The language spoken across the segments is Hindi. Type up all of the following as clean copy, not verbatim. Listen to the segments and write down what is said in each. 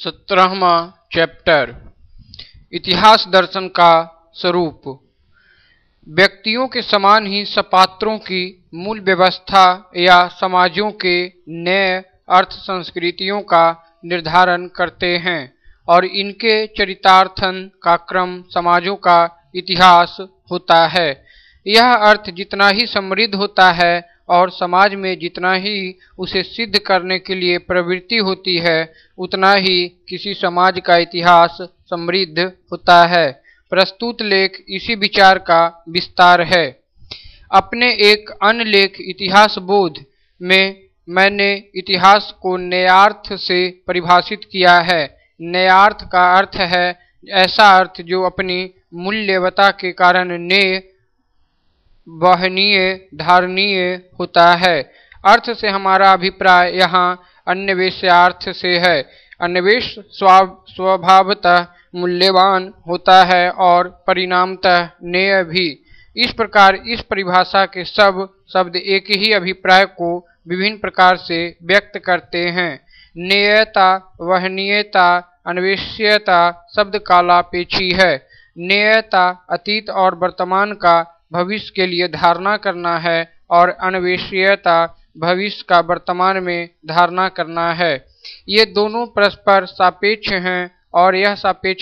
17वां चैप्टर इतिहास दर्शन का स्वरूप। व्यक्तियों के समान ही सपात्रों की मूल व्यवस्था या समाजों के नए अर्थ संस्कृतियों का निर्धारण करते हैं और इनके चरितार्थन का क्रम समाजों का इतिहास होता है। यह अर्थ जितना ही समृद्ध होता है और समाज में जितना ही उसे सिद्ध करने के लिए प्रवृत्ति होती है, उतना ही किसी समाज का इतिहास समृद्ध होता है। प्रस्तुत लेख इसी विचार का विस्तार है। अपने एक अन्य लेख इतिहास बोध में मैंने इतिहास को नयार्थ से परिभाषित किया है। नयार्थ का अर्थ है ऐसा अर्थ जो अपनी मूल्यवता के कारण नेय, वहनीय, धारणीय होता है। अर्थ से हमारा अभिप्राय यहाँ अन्वेष्यार्थ से है। अन्वेष स्वभावतः मूल्यवान होता है और परिणामतः नेय भी। इस प्रकार इस परिभाषा के सब शब्द एक ही अभिप्राय को विभिन्न प्रकार से व्यक्त करते हैं। नेयता, वहनीयता, अन्वेष्यता शब्द कालापेक्षी है। नेयता अतीत और वर्तमान का भविष्य के लिए धारणा करना है और अन्वेष्यता भविष्य का वर्तमान में धारणा करना है। ये दोनों परस्पर सापेक्ष हैं और यह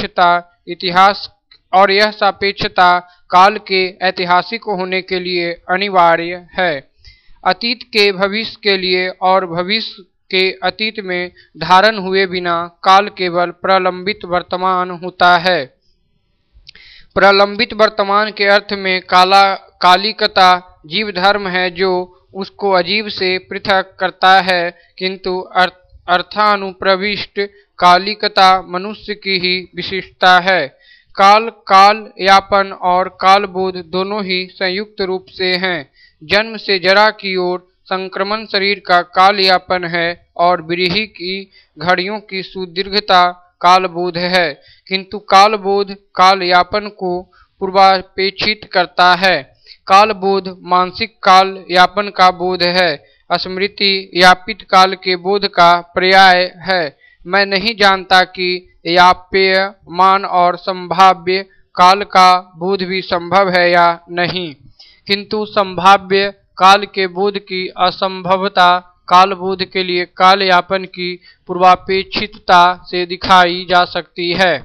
सापेक्षता काल के ऐतिहासिक होने के लिए अनिवार्य है। अतीत के भविष्य के लिए और भविष्य के अतीत में धारण हुए बिना काल केवल प्रलंबित वर्तमान होता है। प्रलंबित वर्तमान के अर्थ में कालिकता जीव धर्म है जो उसको अजीव से पृथक करता है, किंतु अर्थानुप्रविष्ट कालिकता मनुष्य की ही विशिष्टता है। काल यापन और कालबोध दोनों ही संयुक्त रूप से हैं। जन्म से जरा की ओर संक्रमण शरीर का काल यापन है और व्रीहि की घड़ियों की सुदीर्घता कालबोध है, किंतु कालबोध काल यापन को पूर्वापेक्षित करता है। कालबोध मानसिक काल यापन का बोध है, स्मृति यापित काल के बोध का पर्याय है। मैं नहीं जानता कि याप्य मान और संभाव्य काल का बोध भी संभव है या नहीं, किंतु संभाव्य काल के बोध की असंभवता कालबोध के लिए काल यापन की पूर्वापेक्षितता से दिखाई जा सकती है।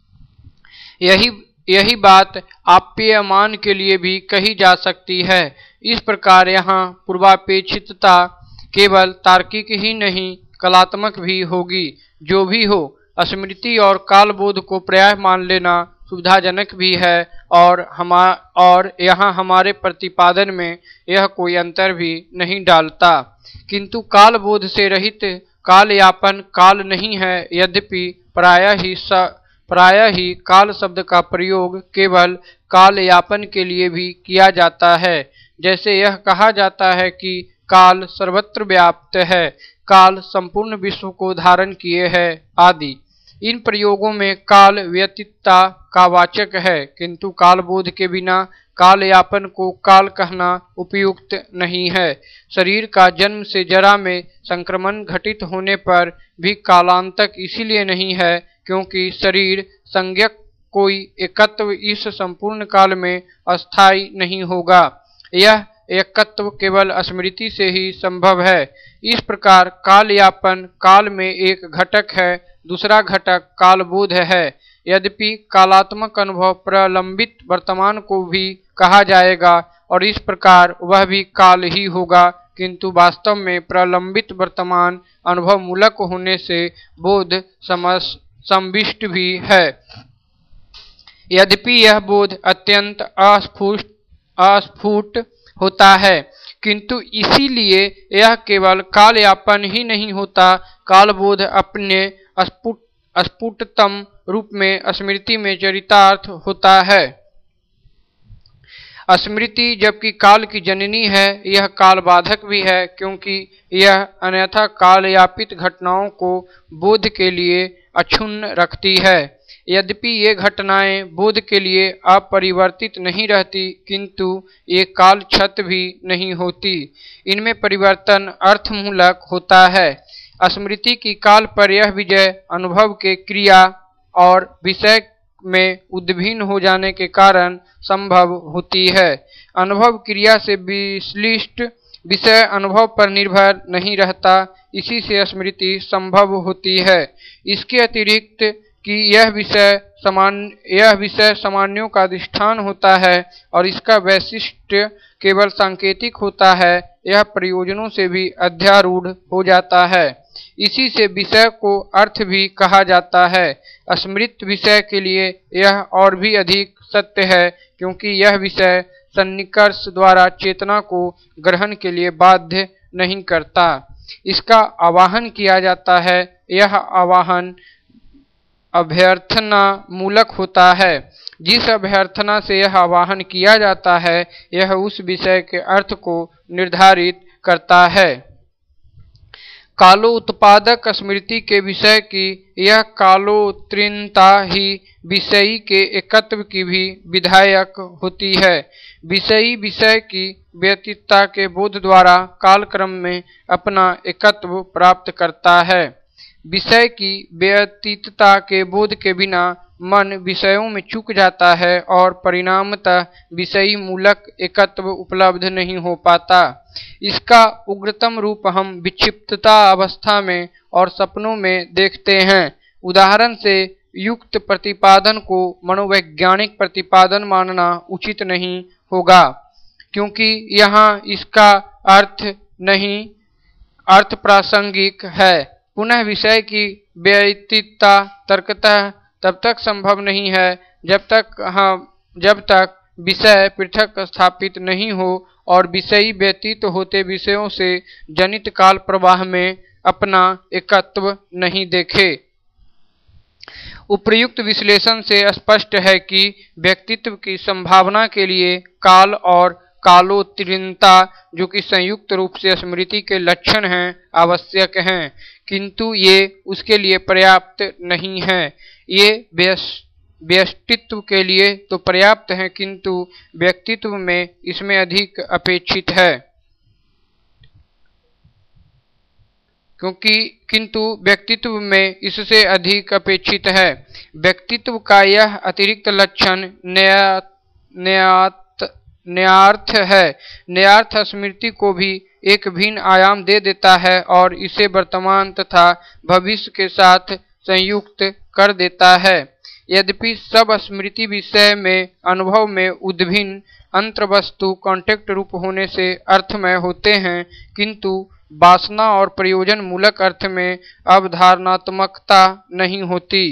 यही बात आप्यमान के लिए भी कही जा सकती है। इस प्रकार यहाँ पूर्वापेक्षितता केवल तार्किक ही नहीं कलात्मक भी होगी। जो भी हो, स्मृति और कालबोध को पर्याय मान लेना सुविधाजनक भी है और यहाँ हमारे प्रतिपादन में यह कोई अंतर भी नहीं डालता। किंतु कालबोध से रहित काल यापन काल नहीं है। यद्यपि प्रायः ही काल शब्द का प्रयोग केवल काल यापन के लिए भी किया जाता है। जैसे यह कहा जाता है कि काल सर्वत्र व्याप्त है, काल संपूर्ण विश्व को धारण किए है आदि। इन प्रयोगों में काल व्यतीतता का वाचक है, किंतु कालबोध के बिना काल यापन को काल कहना उपयुक्त नहीं है। शरीर का जन्म से जरा में संक्रमण घटित होने पर भी कालांतक इसीलिए नहीं है क्योंकि शरीर संज्ञक कोई एकत्व इस संपूर्ण काल में अस्थायी नहीं होगा। यह एकत्व केवल स्मृति से ही संभव है। इस प्रकार काल यापन काल में एक घटक है, दूसरा घटक कालबोध है। यद्यपि कालात्मक अनुभव प्रलंबित वर्तमान को भी कहा जाएगा और इस प्रकार वह भी काल ही होगा, किंतु वास्तव में प्रलंबित वर्तमान अनुभव मूलक होने से बोध संविष्ट भी है। यद्यपि यह बोध अत्यंत अस्फुट होता है, किंतु इसीलिए यह केवल काल यापन ही नहीं होता, कालबोध अपने स्फुटतम रूप में स्मृति में चरितार्थ होता है। स्मृति जबकि काल की जननी है, यह काल बाधक भी है, क्योंकि यह अन्यथा काल यापित घटनाओं को बोध के लिए अक्षुण्ण रखती है। यद्यपि ये घटनाएं बोध के लिए अपरिवर्तित नहीं रहती, किंतु ये कालक्षत भी नहीं होती। इनमें परिवर्तन अर्थमूलक होता है। स्मृति की काल पर यह विजय अनुभव के क्रिया और विषय में उद्भिन्न हो जाने के कारण संभव होती है। अनुभव क्रिया से विश्लिष्ट विषय अनुभव पर निर्भर नहीं रहता, इसी से स्मृति संभव होती है। इसके अतिरिक्त कि यह विषय सामान्यों का अधिष्ठान होता है और इसका वैशिष्ट्य केवल सांकेतिक होता है, यह प्रयोजनों से भी अध्यारूढ़ हो जाता है। इसी से विषय को अर्थ भी कहा जाता है। स्मृत विषय के लिए यह और भी अधिक सत्य है, क्योंकि यह विषय सन्निकर्ष द्वारा चेतना को ग्रहण के लिए बाध्य नहीं करता। इसका आवाहन किया जाता है। यह आवाहन अभ्यर्थना मूलक होता है। जिस अभ्यर्थना से यह आवाहन किया जाता है, यह उस विषय के अर्थ को निर्धारित करता है। कालोत्पादक स्मृति के विषय की यह कालोत्तीर्णता ही विषयी के एकत्व की भी विधायक होती है। विषयी विषय की व्यतीतता के बोध द्वारा कालक्रम में अपना एकत्व प्राप्त करता है। विषय की व्यतीतता के बोध के बिना मन विषयों में चूक जाता है और परिणामतः विषयी मूलक एकत्व उपलब्ध नहीं हो पाता। इसका उग्रतम रूप हम विक्षिप्तता अवस्था में और सपनों में देखते हैं। उदाहरण से युक्त प्रतिपादन को मनोवैज्ञानिक प्रतिपादन मानना उचित नहीं होगा, क्योंकि यहाँ इसका अर्थ प्रासंगिक है। पुनः विषय की व्यतीतता तर्कतः तब तक संभव नहीं है जब तक विषय पृथक स्थापित नहीं हो और विषयी व्यतीत होते विषयों से जनित काल प्रवाह में अपना एकत्व नहीं देखे। उपर्युक्त विश्लेषण से स्पष्ट है कि व्यक्तित्व की संभावना के लिए काल और कालोत्तीर्णता, जो कि संयुक्त रूप से स्मृति के लक्षण हैं, आवश्यक हैं, किंतु ये उसके लिए पर्याप्त नहीं हैं। ये व्यष्टित्व के लिए तो पर्याप्त हैं, किंतु व्यक्तित्व में इसमें अधिक अपेक्षित है। किंतु व्यक्तित्व में इससे अधिक अपेक्षित है। व्यक्तित्व का यह अतिरिक्त लक्षण न्यायार्थ है। न्यायार्थ स्मृति को भी एक भिन्न आयाम दे देता है और इसे वर्तमान तथा भविष्य के साथ संयुक्त कर देता है। यद्यपि सब स्मृति विषय में अनुभव में उद्भिन्न अंतर्वस्तु कॉन्टेक्ट रूप होने से अर्थमय होते हैं, किंतु वासना और प्रयोजन मूलक अर्थ में अवधारणात्मकता नहीं होती।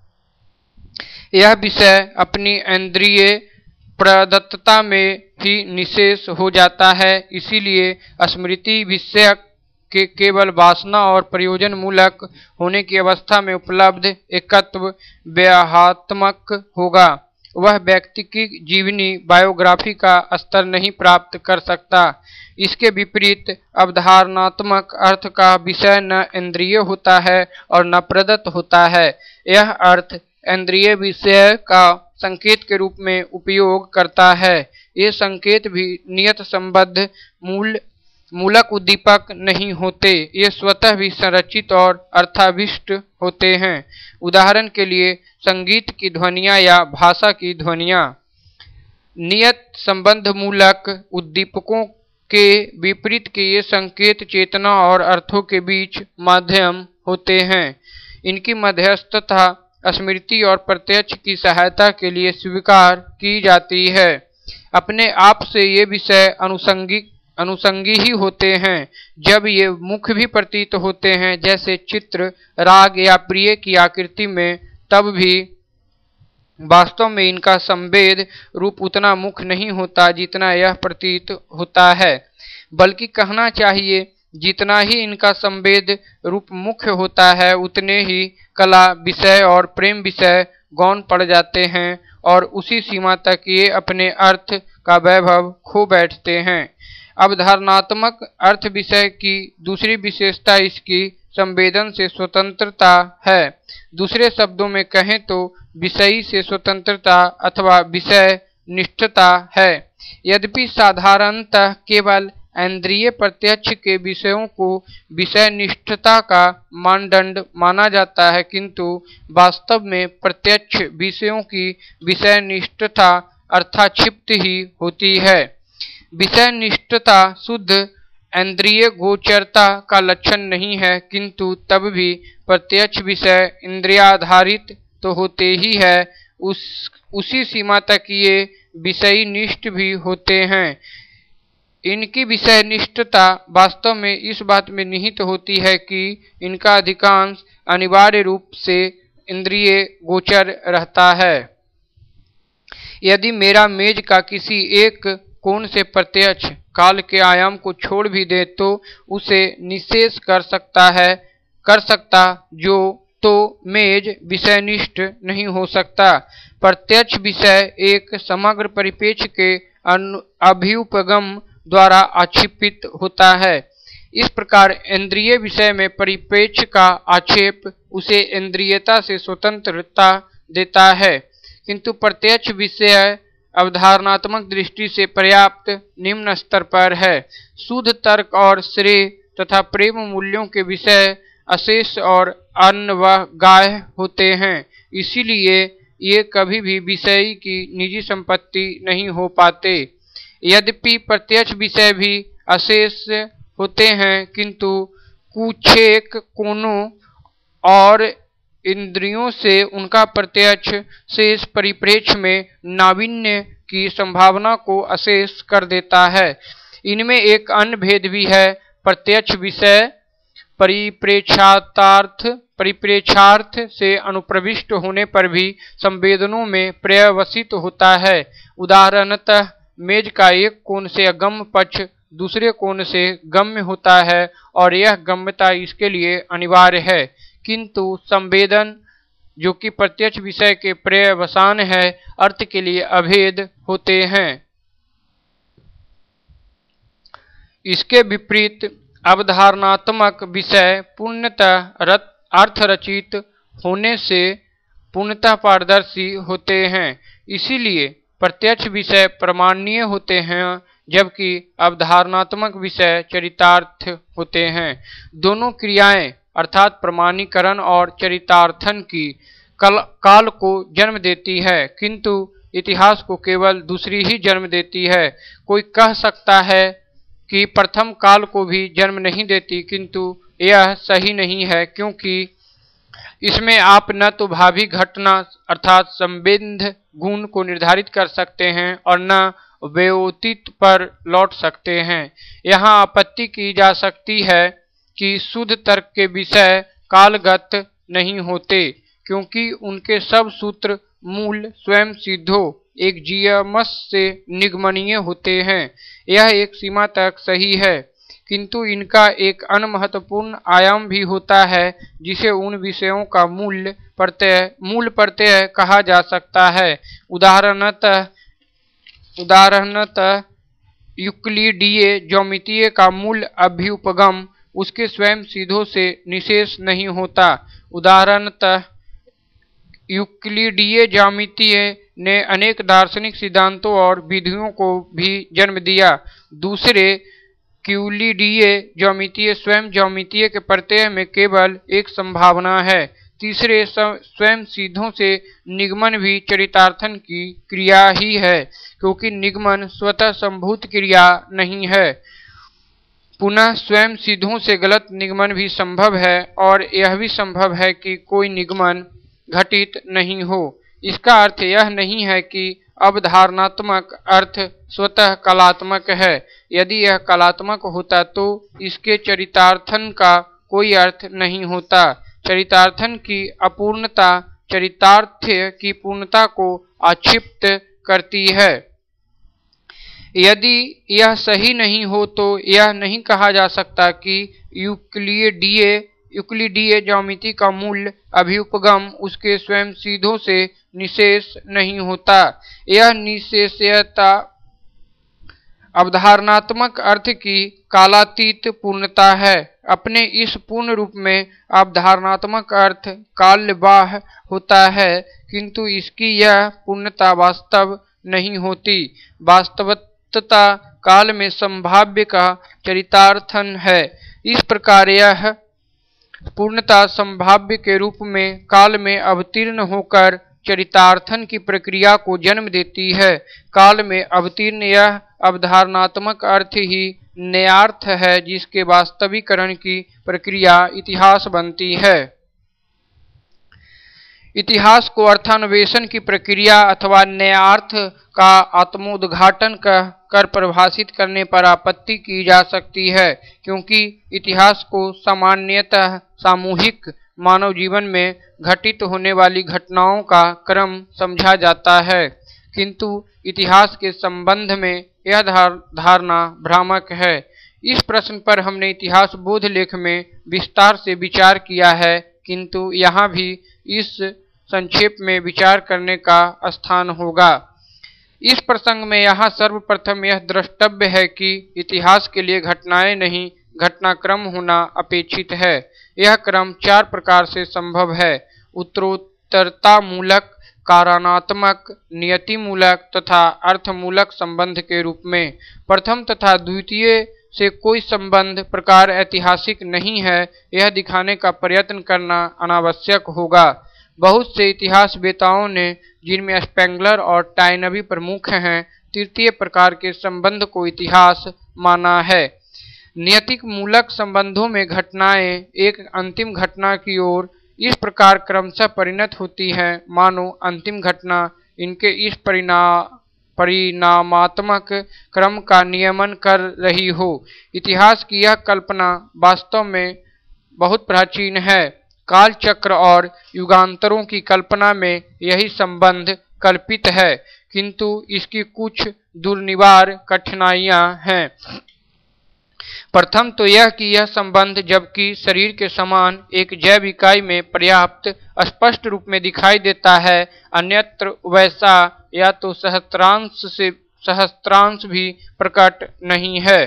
यह विषय अपनी इंद्रिय प्रदत्तता में ही निशेष हो जाता है। इसीलिए स्मृति विषय के केवल वासना और प्रयोजन मूलक होने की अवस्था में उपलब्ध एकत्व व्याहात्मक होगा। वह व्यक्ति की जीवनी बायोग्राफी का स्तर नहीं प्राप्त कर सकता। इसके विपरीत अवधारणात्मक अर्थ का विषय न इंद्रिय होता है और न प्रदत्त होता है। यह अर्थ इंद्रिय विषय का संकेत के रूप में उपयोग करता है। ये संकेत भी नियत संबद्ध मूलक उद्दीपक नहीं होते। ये स्वतः भी संरचित और अर्थाविष्ट होते हैं। उदाहरण के लिए संगीत की ध्वनियाँ या भाषा की ध्वनियाँ। नियत संबंध मूलक उद्दीपकों के विपरीत के ये संकेत चेतना और अर्थों के बीच माध्यम होते हैं। इनकी मध्यस्थता स्मृति और प्रत्यक्ष की सहायता के लिए स्वीकार की जाती है। अपने आप से ये विषय अनुसंगी ही होते हैं। जब ये मुख्य भी प्रतीत होते हैं, जैसे चित्र, राग या प्रिय की आकृति में, तब भी वास्तव में इनका संवेद रूप उतना मुख्य नहीं होता जितना यह प्रतीत होता है, बल्कि कहना चाहिए जितना ही इनका संवेद रूप मुख्य होता है, उतने ही कला विषय और प्रेम विषय गौण पड़ जाते हैं और उसी सीमा तक ये अपने अर्थ का वैभव खो बैठते हैं। अवधारणात्मक अर्थ विषय की दूसरी विशेषता इसकी संवेदन से स्वतंत्रता है। दूसरे शब्दों में कहें तो विषयी से स्वतंत्रता अथवा विषय निष्ठता है। यद्यपि साधारणतः केवल इंद्रिय प्रत्यक्ष के विषयों को विषय निष्ठता का मानदंड माना जाता है, किंतु वास्तव में प्रत्यक्ष विषयों की विषय निष्ठता अर्थाक्षिप्त ही होती है। विषय निष्ठता शुद्ध इंद्रिय गोचरता का लक्षण नहीं है, किंतु तब भी प्रत्यक्ष विषय इंद्रियाधारित तो होते ही है, उसी सीमा तक ये विषयी निष्ठ भी होते हैं। इनकी विषय निष्ठता वास्तव में इस बात में निहित होती है कि इनका अधिकांश अनिवार्य रूप से इंद्रिय गोचर रहता है। यदि मेरा मेज का किसी एक कोण से प्रत्यक्ष काल के आयाम को छोड़ भी दे तो उसे निशेष कर सकता जो तो मेज विषयनिष्ठ नहीं हो सकता। प्रत्यक्ष विषय एक समग्र परिपेक्ष के अभ्युपगम द्वारा आक्षेपित होता है। इस प्रकार इंद्रिय विषय में परिपेक्ष का आक्षेप उसे इंद्रियता से स्वतंत्रता देता है, किंतु प्रत्यक्ष विषय अवधारणात्मक दृष्टि से पर्याप्त निम्न स्तर पर है। शुद्ध तर्क और श्रेय तथा प्रेम मूल्यों के विषय अशेष और अनवगाह्य होते हैं, इसीलिए ये कभी भी विषयी की निजी संपत्ति नहीं हो पाते। यद्यपि प्रत्यक्ष विषय भी अशेष होते हैं, किंतु कुछेक कोणों और इंद्रियों से उनका प्रत्यक्ष शेष परिप्रेक्ष्य में नावीन्य की संभावना को अशेष कर देता है। इनमें एक अन्य भेद भी है। प्रत्यक्ष विषय परिप्रेक्षार्थ से अनुप्रविष्ट होने पर भी संवेदनों में पर्यवसित होता है। उदाहरणतः मेज का एक कोण से अगम्य पक्ष दूसरे कोण से गम्य होता है और यह गम्यता इसके लिए अनिवार्य है, किंतु संवेदन जो कि प्रत्यक्ष विषय के पर्यवसान है अर्थ के लिए अभेद होते हैं। इसके विपरीत अवधारणात्मक विषय पूर्णतः अर्थरचित होने से पूर्णतः पारदर्शी होते हैं, इसीलिए प्रत्यक्ष विषय प्रमाणनीय होते हैं जबकि अवधारणात्मक विषय चरितार्थ होते हैं। दोनों क्रियाएं अर्थात प्रमाणीकरण और चरितार्थन की काल को जन्म देती है, किंतु इतिहास को केवल दूसरी ही जन्म देती है। कोई कह सकता है कि प्रथम काल को भी जन्म नहीं देती, किंतु यह सही नहीं है, क्योंकि इसमें आप न तो भावी घटना अर्थात संबंध गुण को निर्धारित कर सकते हैं और न व्योतित पर लौट सकते हैं। यहाँ आपत्ति की जा सकती है कि शुद्ध तर्क के विषय कालगत नहीं होते, क्योंकि उनके सब सूत्र मूल स्वयं सिद्धो एक जीएमएस से निगमनीय होते हैं। यह एक सीमा तक सही है, किंतु इनका एक अन्य महत्वपूर्ण आयाम भी होता है जिसे उन विषयों का मूल प्रत्यय कहा जा सकता है। उदाहरणतः यूक्लिडीय ज्यामितीय का मूल अभ्युपगम उसके स्वयं सीधों से निशेष नहीं होता। उदाहरणतः यूक्लिडीय ज्यामितीय ने अनेक दार्शनिक सिद्धांतों और विधियों को भी जन्म दिया। दूसरे क्यूलिडीय ज्यामितीय स्वयं ज्यामितीय के प्रत्यय में केवल एक संभावना है। तीसरे स्वयं सीधों से निगमन भी चरितार्थन की क्रिया ही है, क्योंकि निगमन स्वतः संभूत क्रिया नहीं है। पुनः स्वयं सीधों से गलत निगमन भी संभव है और यह भी संभव है कि कोई निगमन घटित नहीं हो। इसका अर्थ यह नहीं है कि अवधारणात्मक अर्थ स्वतः कलात्मक है। यदि यह कलात्मक होता तो इसके चरितार्थन का कोई अर्थ नहीं होता। चरितार्थन की अपूर्णता चरितार्थ्य की पूर्णता को आक्षिप्त करती है। यदि यह सही नहीं हो तो यह नहीं कहा जा सकता कि यूक्लिडीय ज्यामिति का मूल अभ्युपगम उसके स्वयं सीधों से निशेष नहीं होता। यह निशेषता अवधारणात्मक अर्थ की कालातीत पूर्णता है। अपने इस पूर्ण रूप में अवधारणात्मक अर्थ कालबाह्य होता है, किंतु इसकी यह पूर्णता वास्तव नहीं होती। वास्तवता काल में संभाव्य का चरितार्थन है। इस प्रकार यह पूर्णतः संभाव्य के रूप में काल में अवतीर्ण होकर चरितार्थन की प्रक्रिया को जन्म देती है। काल में अवतीर्ण यह अवधारणात्मक अर्थ ही न्यायार्थ है, जिसके वास्तविकरण की प्रक्रिया इतिहास बनती है। इतिहास को अर्थान्वेषण की प्रक्रिया अथवा न्यायार्थ का आत्मोद्घाटन कर परिभाषित करने पर आपत्ति की जा सकती है, क्योंकि इतिहास को सामान्यतः सामूहिक मानव जीवन में घटित होने वाली घटनाओं का क्रम समझा जाता है। किंतु इतिहास के संबंध में यह धारणा भ्रामक है। इस प्रश्न पर हमने इतिहास बोध लेख में विस्तार से विचार किया है, किंतु यहाँ भी इस संक्षेप में विचार करने का स्थान होगा। इस प्रसंग में यहाँ सर्वप्रथम यह द्रष्टव्य है कि इतिहास के लिए घटनाएं नहीं, घटनाक्रम होना अपेक्षित है। यह क्रम चार प्रकार से संभव है: उत्तरोत्तरता मूलक, कारणात्मक, नियति मूलक तथा अर्थमूलक संबंध के रूप में। प्रथम तथा द्वितीय से कोई संबंध प्रकार ऐतिहासिक नहीं है, यह दिखाने का प्रयत्न करना अनावश्यक होगा। बहुत से इतिहास वेताओं ने, जिनमें स्पेंगलर और टाइनबी प्रमुख हैं, तृतीय प्रकार के संबंध को इतिहास माना है। नियतिक मूलक संबंधों में घटनाएं एक अंतिम घटना की ओर इस प्रकार क्रमशः परिणत होती हैं मानो अंतिम घटना इनके इस परिणामात्मक क्रम का नियमन कर रही हो। इतिहास की यह कल्पना वास्तव में बहुत प्राचीन है। काल चक्र और युगांतरों की कल्पना में यही संबंध कल्पित है, किंतु इसकी कुछ दुर्निवार कठिनाइयां हैं। प्रथम तो यह कि यह संबंध जबकि शरीर के समान एक जैव इकाई में पर्याप्त स्पष्ट रूप में दिखाई देता है, अन्यत्र वैसा या तो सहस्त्रांश भी प्रकट नहीं है।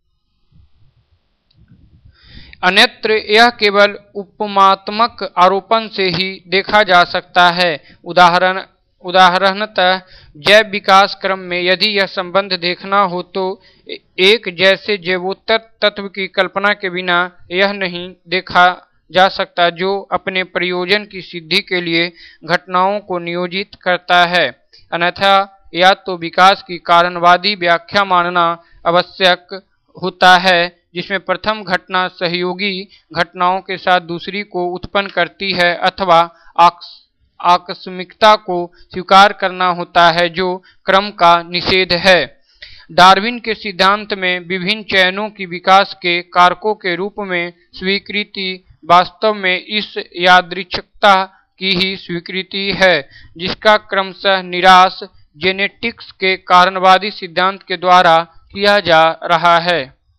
अन्यत्र यह केवल उपमात्मक आरोपण से ही देखा जा सकता है। उदाहरणतः जैव विकास क्रम में यदि यह संबंध देखना हो तो एक जैसे जैवोत्तर तत्व की कल्पना के बिना यह नहीं देखा जा सकता जो अपने प्रयोजन की सिद्धि के लिए घटनाओं को नियोजित करता है। अन्यथा या तो विकास की कारणवादी व्याख्या मानना आवश्यक होता है, जिसमें प्रथम घटना सहयोगी घटनाओं के साथ दूसरी को उत्पन्न करती है, अथवा आकस्मिकता को स्वीकार करना होता है जो क्रम का निषेध है। डार्विन के सिद्धांत में विभिन्न चयनों की विकास के कारकों के रूप में स्वीकृति वास्तव में इस यादृच्छिकता की ही स्वीकृति है, जिसका क्रमशः निराश जेनेटिक्स के कारणवादी सिद्धांत के द्वारा किया जा रहा है।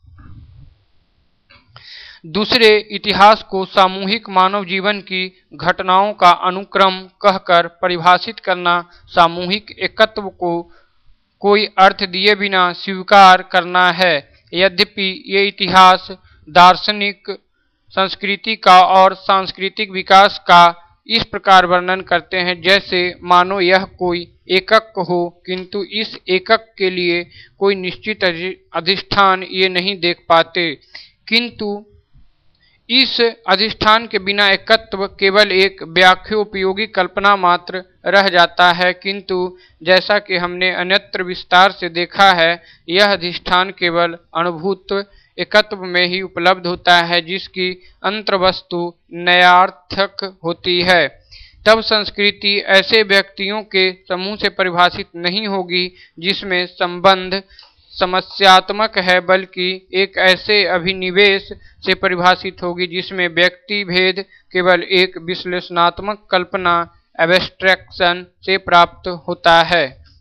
दूसरे, इतिहास को सामूहिक मानव जीवन की घटनाओं का अनुक्रम कहकर परिभाषित करना सामूहिक एकत्व को कोई अर्थ दिए बिना स्वीकार करना है। यद्यपि ये इतिहास दार्शनिक संस्कृति का और सांस्कृतिक विकास का इस प्रकार वर्णन करते हैं जैसे मानो यह कोई एकक हो, किंतु इस एकक के लिए कोई निश्चित अधिष्ठान ये नहीं देख पाते। किंतु इस अधिष्ठान के बिना एकत्व केवल एक व्याख्योपयोगी कल्पना मात्र रह जाता है, किंतु जैसा कि हमने अन्यत्र विस्तार से देखा है, यह अधिष्ठान केवल अनुभूत एकत्व में ही उपलब्ध होता है, जिसकी अंतर्वस्तु न्यायार्थक होती है। तब संस्कृति ऐसे व्यक्तियों के समूह से परिभाषित नहीं होगी जिसमें संबंध समस्यात्मक है, बल्कि एक ऐसे अभिनिवेश से परिभाषित होगी जिसमें व्यक्ति भेद केवल एक विश्लेषणात्मक कल्पना एब्स्ट्रैक्शन से प्राप्त होता है।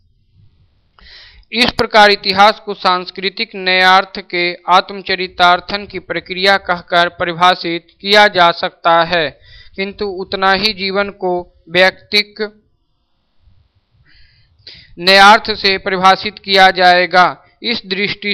इस प्रकार इतिहास को सांस्कृतिक न्यायार्थ के आत्मचरितार्थन की प्रक्रिया कहकर परिभाषित किया जा सकता है, किंतु उतना ही जीवन को व्यक्तिक न्यायार्थ से परिभाषित किया जाएगा। इस दृष्टि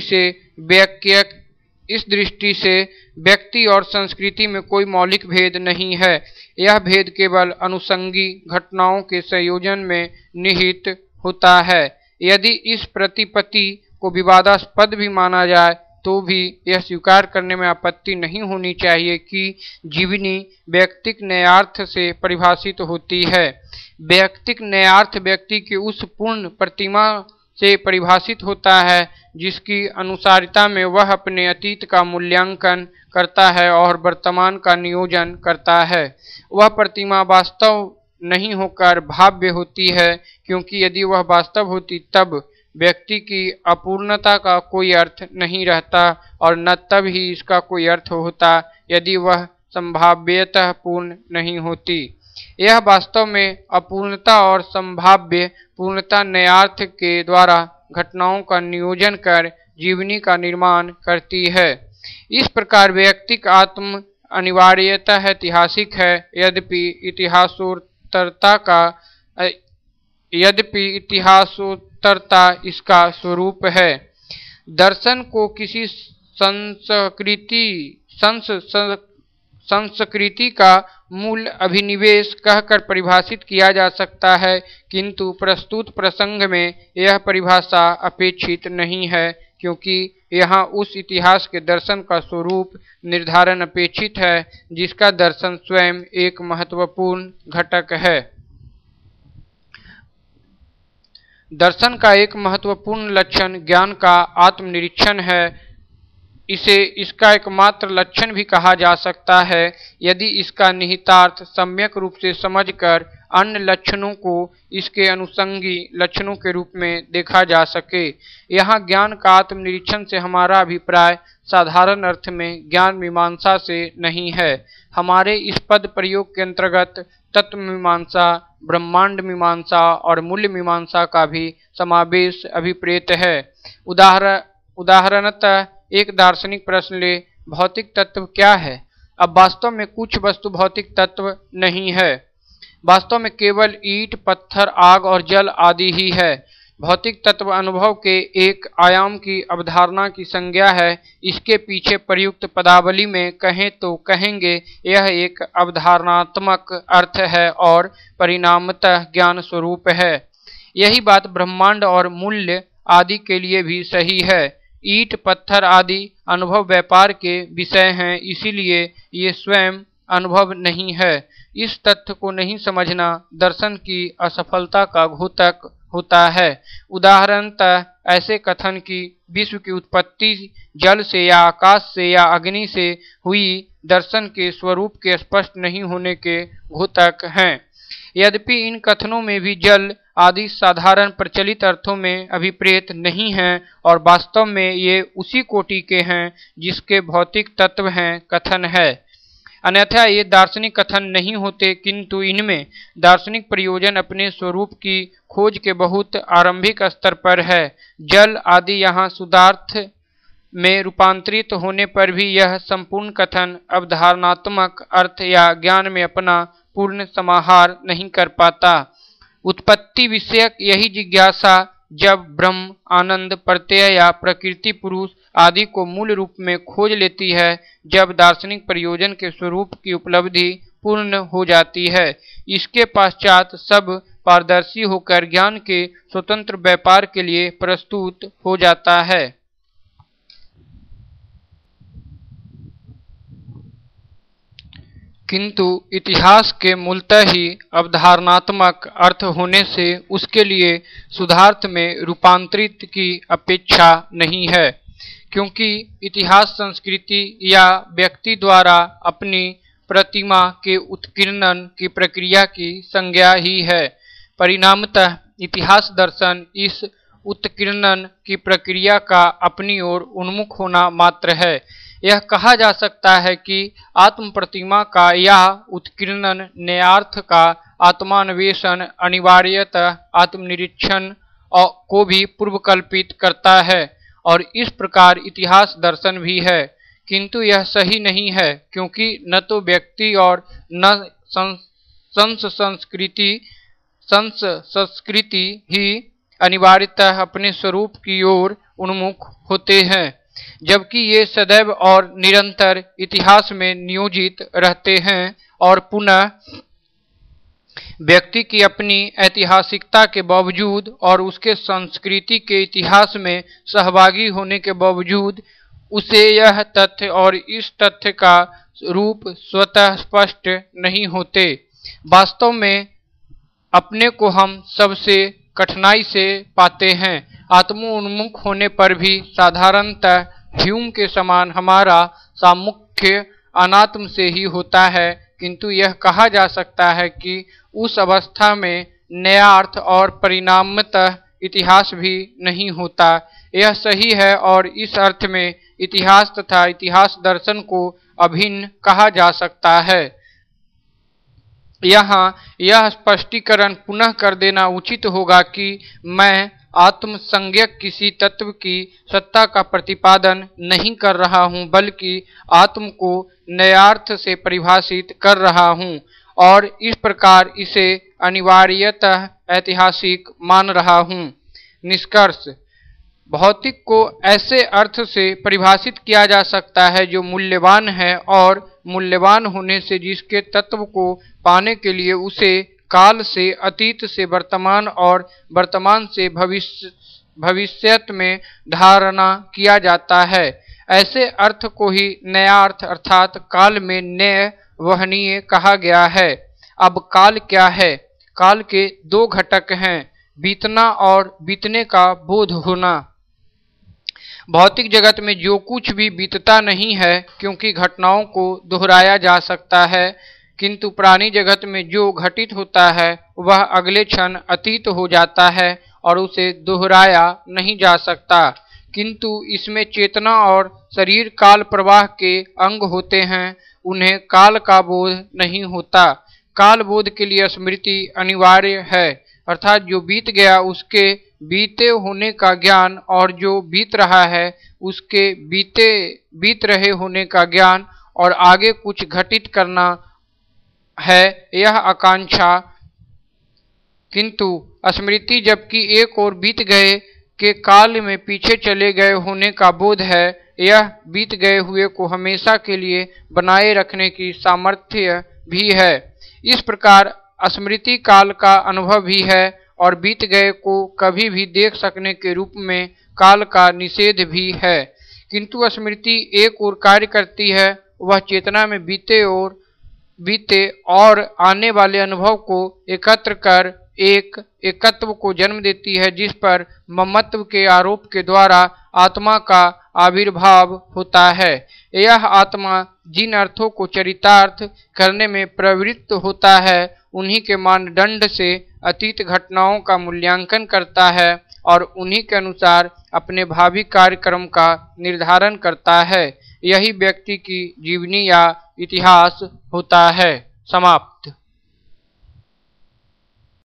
से व्यक्ति और संस्कृति में कोई मौलिक भेद नहीं है। यह भेद केवल अनुषंगी घटनाओं के संयोजन में निहित होता है। यदि इस प्रतिपत्ति को विवादास्पद भी माना जाए तो भी यह स्वीकार करने में आपत्ति नहीं होनी चाहिए कि जीवनी वैयक्तिक न्यायार्थ से परिभाषित होती है। वैयक्तिक न्यायार्थ व्यक्ति की उस पूर्ण प्रतिमा से परिभाषित होता है जिसकी अनुसारिता में वह अपने अतीत का मूल्यांकन करता है और वर्तमान का नियोजन करता है। वह प्रतिमा वास्तव नहीं होकर भाव्य होती है, क्योंकि यदि वह वास्तव होती तब व्यक्ति की अपूर्णता का कोई अर्थ नहीं रहता और न तब ही इसका कोई अर्थ होता यदि वह संभाव्यतः पूर्ण नहीं होती। यह वास्तव में अपूर्णता और संभाव्य पूर्णता न्यायार्थ के द्वारा घटनाओं का नियोजन कर जीवनी का निर्माण करती है। इस प्रकार वैयक्तिक आत्म अनिवार्यतः ऐतिहासिक है, यद्यपि इतिहासोत्तरता इसका स्वरूप है। दर्शन को किसी संस्कृति का मूल अभिनिवेश कहकर परिभाषित किया जा सकता है, किंतु प्रस्तुत प्रसंग में यह परिभाषा अपेक्षित नहीं है, क्योंकि यहाँ उस इतिहास के दर्शन का स्वरूप निर्धारण अपेक्षित है जिसका दर्शन स्वयं एक महत्वपूर्ण घटक है। दर्शन का एक महत्वपूर्ण लक्षण ज्ञान का आत्मनिरीक्षण है। इसे इसका एकमात्र लक्षण भी कहा जा सकता है यदि इसका निहितार्थ सम्यक रूप से समझकर अन्य लक्षणों को इसके अनुषंगी लक्षणों के रूप में देखा जा सके। यहाँ ज्ञान का आत्मनिरीक्षण से हमारा अभिप्राय साधारण अर्थ में ज्ञान मीमांसा से नहीं है। हमारे इस पद प्रयोग के अंतर्गत तत्व मीमांसा, ब्रह्मांड मीमांसा और मूल्य मीमांसा का भी समावेश अभिप्रेत है। उदाहरणतः एक दार्शनिक प्रश्न ले, भौतिक तत्व क्या है? अब वास्तव में कुछ वस्तु भौतिक तत्व नहीं है, वास्तव में केवल ईंट, पत्थर, आग और जल आदि ही है। भौतिक तत्व अनुभव के एक आयाम की अवधारणा की संज्ञा है। इसके पीछे प्रयुक्त पदावली में कहें तो कहेंगे यह एक अवधारणात्मक अर्थ है और परिणामतः ज्ञान स्वरूप है। यही बात ब्रह्मांड और मूल्य आदि के लिए भी सही है। ईंट, पत्थर आदि अनुभव व्यापार के विषय हैं, इसीलिए ये स्वयं अनुभव नहीं है। इस तथ्य को नहीं समझना दर्शन की असफलता का घोतक होता है। उदाहरणतः ऐसे कथन कि विश्व की उत्पत्ति जल से या आकाश से या अग्नि से हुई दर्शन के स्वरूप के स्पष्ट नहीं होने के घोतक हैं। यद्यपि इन कथनों में भी जल आदि साधारण प्रचलित अर्थों में अभिप्रेत नहीं हैं और वास्तव में ये उसी कोटि के हैं जिसके भौतिक तत्व हैं कथन है। अन्यथा ये दार्शनिक कथन नहीं होते, किंतु इनमें दार्शनिक प्रयोजन अपने स्वरूप की खोज के बहुत आरंभिक स्तर पर है। जल आदि यहाँ शुद्धार्थ में रूपांतरित होने पर भी यह संपूर्ण कथन अवधारणात्मक अर्थ या ज्ञान में अपना पूर्ण समाहार नहीं कर पाता। उत्पत्ति विषयक यही जिज्ञासा जब ब्रह्म, आनंद, प्रत्यय या प्रकृति पुरुष आदि को मूल रूप में खोज लेती है, जब दार्शनिक प्रयोजन के स्वरूप की उपलब्धि पूर्ण हो जाती है। इसके पश्चात सब पारदर्शी होकर ज्ञान के स्वतंत्र व्यापार के लिए प्रस्तुत हो जाता है। किंतु इतिहास के मूलतः ही अवधारणात्मक अर्थ होने से उसके लिए शुद्धार्थ में रूपांतरित की अपेक्षा नहीं है, क्योंकि इतिहास संस्कृति या व्यक्ति द्वारा अपनी प्रतिमा के उत्कीर्णन की प्रक्रिया की संज्ञा ही है। परिणामतः इतिहास दर्शन इस उत्कीर्णन की प्रक्रिया का अपनी ओर उन्मुख होना मात्र है। यह कहा जा सकता है कि आत्म प्रतिमा का यह उत्कीर्णन न्यायार्थ का आत्मान्वेषण अनिवार्यतः आत्मनिरीक्षण को भी पूर्वकल्पित करता है और इस प्रकार इतिहास दर्शन भी है। किंतु यह सही नहीं है, क्योंकि न तो व्यक्ति और न संस्कृति ही अनिवार्यतः अपने स्वरूप की ओर उन्मुख होते हैं, जबकि ये सदैव और निरंतर इतिहास में नियोजित रहते हैं और पुनः व्यक्ति की अपनी ऐतिहासिकता के बावजूद और उसके संस्कृति के इतिहास में सहभागी होने के बावजूद उसे यह तथ्य और इस तथ्य का रूप स्वतः स्पष्ट नहीं होते। वास्तव में अपने को हम सबसे कठिनाई से पाते हैं। आत्मोन्मुख होने पर भी साधारणतः ह्यूम के समान हमारा सामुख्य अनात्म से ही होता है, किंतु यह कहा जा सकता है कि उस अवस्था में नया अर्थ और परिणामतः इतिहास भी नहीं होता। यह सही है और इस अर्थ में इतिहास तथा इतिहास दर्शन को अभिन्न कहा जा सकता है। यहाँ यह स्पष्टीकरण पुनः कर देना उचित होगा कि मैं आत्मसंज्ञक किसी तत्व की सत्ता का प्रतिपादन नहीं कर रहा हूँ, बल्कि आत्म को नयार्थ से परिभाषित कर रहा हूँ और इस प्रकार इसे अनिवार्यतः ऐतिहासिक मान रहा हूँ। निष्कर्ष: भौतिक को ऐसे अर्थ से परिभाषित किया जा सकता है जो मूल्यवान है और मूल्यवान होने से जिसके तत्व को पाने के लिए उसे काल से अतीत से वर्तमान और वर्तमान से भविष्यत में धारणा किया जाता है। ऐसे अर्थ को ही नया अर्थ अर्थात काल में नए वहनीय कहा गया है। अब काल क्या है? काल के दो घटक हैं, बीतना और बीतने का बोध होना। भौतिक जगत में जो कुछ भी बीतता नहीं है क्योंकि घटनाओं को दोहराया जा सकता है, किंतु प्राणी जगत में जो घटित होता है वह अगले क्षण अतीत हो जाता है और उसे दोहराया नहीं जा सकता। किंतु इसमें चेतना और शरीर काल प्रवाह के अंग होते हैं, उन्हें काल का बोध नहीं होता। काल बोध के लिए स्मृति अनिवार्य है, अर्थात जो बीत गया उसके बीते होने का ज्ञान और जो बीत रहा है उसके बीत रहे होने का ज्ञान और आगे कुछ घटित करना है, यह आकांक्षा। किंतु स्मृति जबकि एक और बीत गए के काल में पीछे चले गए होने का बोध है, यह बीत गए हुए को हमेशा के लिए बनाए रखने की सामर्थ्य भी है। इस प्रकार स्मृति काल का अनुभव भी है और बीत गए को कभी भी देख सकने के रूप में काल का निषेध भी है। किंतु स्मृति एक और कार्य करती है, वह चेतना में बीते और आने वाले अनुभव को एकत्र कर एक एकत्व को जन्म देती है, जिस पर ममत्व के आरोप के द्वारा आत्मा का आविर्भाव होता है। यह आत्मा जिन अर्थों को चरितार्थ करने में प्रवृत्त होता है उन्हीं के मानदंड से अतीत घटनाओं का मूल्यांकन करता है और उन्हीं के अनुसार अपने भावी कार्यक्रम का निर्धारण करता है। यही व्यक्ति की जीवनी या इतिहास होता है। समाप्त।